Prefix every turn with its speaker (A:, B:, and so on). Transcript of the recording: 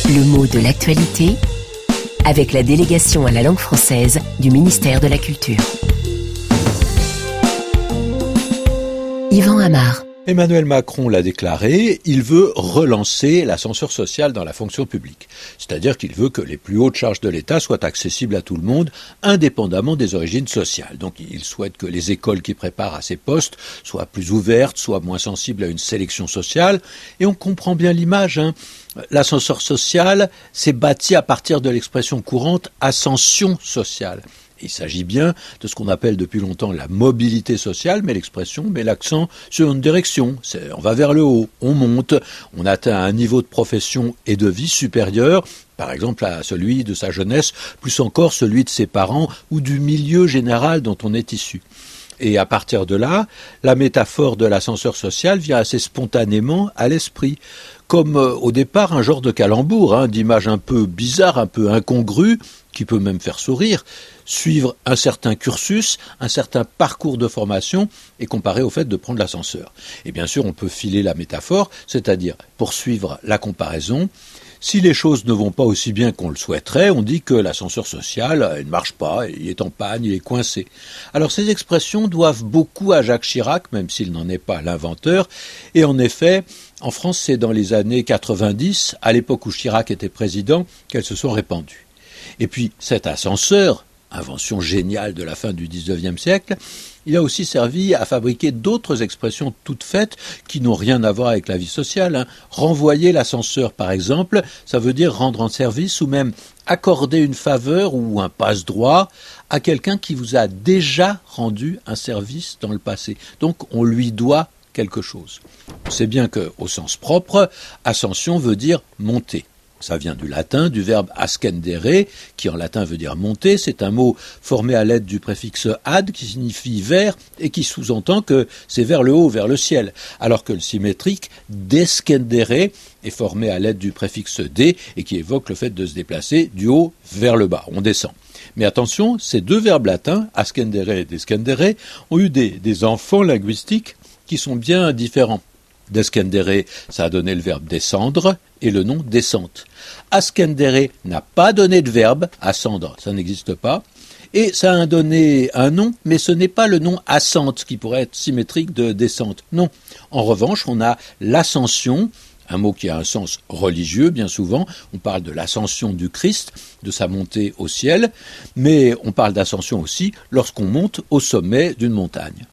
A: Le mot de l'actualité avec la délégation à la langue française du ministère de la Culture. Yvan Amar.
B: Emmanuel Macron l'a déclaré, il veut relancer l'ascenseur social dans la fonction publique. C'est-à-dire qu'il veut que les plus hautes charges de l'État soient accessibles à tout le monde, indépendamment des origines sociales. Donc il souhaite que les écoles qui préparent à ces postes soient plus ouvertes, soient moins sensibles à une sélection sociale. Et on comprend bien l'image, L'ascenseur social, c'est bâti à partir de l'expression courante « ascension sociale ». Il s'agit bien de ce qu'on appelle depuis longtemps la mobilité sociale, mais l'expression met l'accent sur une direction. On va vers le haut, on monte, on atteint un niveau de profession et de vie supérieur, par exemple à celui de sa jeunesse, plus encore celui de ses parents ou du milieu général dont on est issu. Et à partir de là, la métaphore de l'ascenseur social vient assez spontanément à l'esprit. Comme au départ un genre de calembour, d'image un peu bizarre, un peu incongrue, qui peut même faire sourire, suivre un certain cursus, un certain parcours de formation et comparer au fait de prendre l'ascenseur. Et bien sûr, on peut filer la métaphore, c'est-à-dire poursuivre la comparaison. Si les choses ne vont pas aussi bien qu'on le souhaiterait, on dit que l'ascenseur social ne marche pas, il est en panne, il est coincé. Alors ces expressions doivent beaucoup à Jacques Chirac, même s'il n'en est pas l'inventeur. Et en effet, en France, c'est dans les années 90, à l'époque où Chirac était président, qu'elles se sont répandues. Et puis cet ascenseur, invention géniale de la fin du XIXe siècle, il a aussi servi à fabriquer d'autres expressions toutes faites qui n'ont rien à voir avec la vie sociale. Renvoyer l'ascenseur, par exemple, ça veut dire rendre en service ou même accorder une faveur ou un passe-droit à quelqu'un qui vous a déjà rendu un service dans le passé. Donc on lui doit quelque chose. On sait bien qu'au sens propre, ascension veut dire monter. Ça vient du latin, du verbe ascendere, qui en latin veut dire monter. C'est un mot formé à l'aide du préfixe ad, qui signifie vers, et qui sous-entend que c'est vers le haut, vers le ciel. Alors que le symétrique descendere est formé à l'aide du préfixe de, et qui évoque le fait de se déplacer du haut vers le bas. On descend. Mais attention, ces deux verbes latins, ascendere et descendere, ont eu des enfants linguistiques qui sont bien différents. Descendere, ça a donné le verbe descendre et le nom descente. Ascendere n'a pas donné de verbe, ascendre, ça n'existe pas, et ça a donné un nom, mais ce n'est pas le nom ascente qui pourrait être symétrique de descente. Non. En revanche, on a l'ascension, un mot qui a un sens religieux bien souvent, on parle de l'ascension du Christ, de sa montée au ciel, mais on parle d'ascension aussi lorsqu'on monte au sommet d'une montagne.